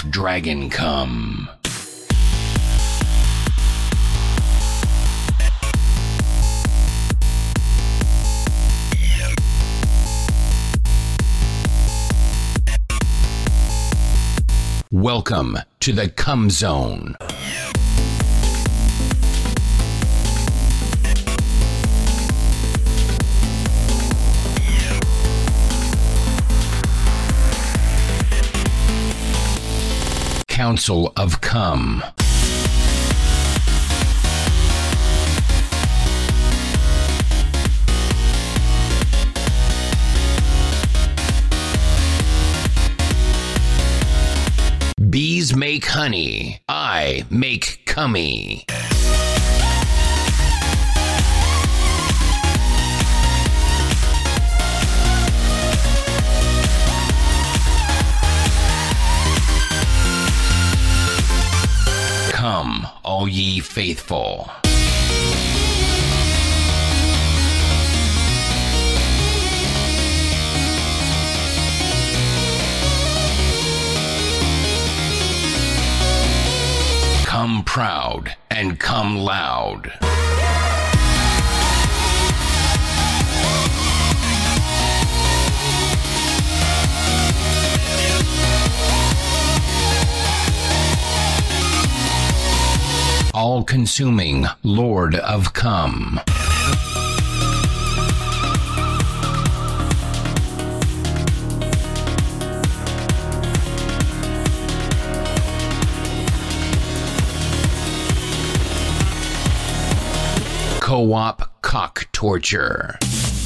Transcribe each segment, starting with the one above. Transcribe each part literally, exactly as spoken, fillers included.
of dragon cum. Welcome to the Cum Zone. Council of Cum. Bees make honey. I make cummy. Come, all ye faithful. Come proud and come loud. All-consuming Lord of Cum. Co-op cock torture.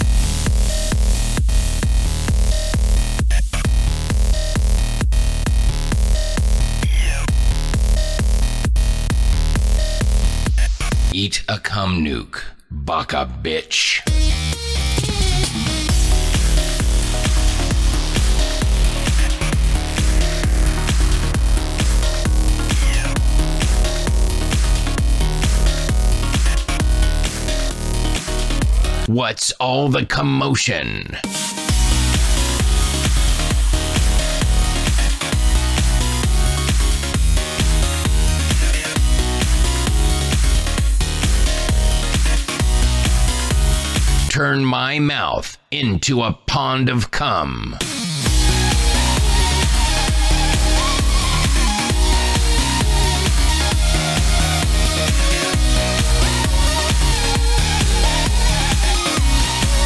Eat a cum nuke, baka bitch. What's all the commotion? Turn my mouth into a pond of cum.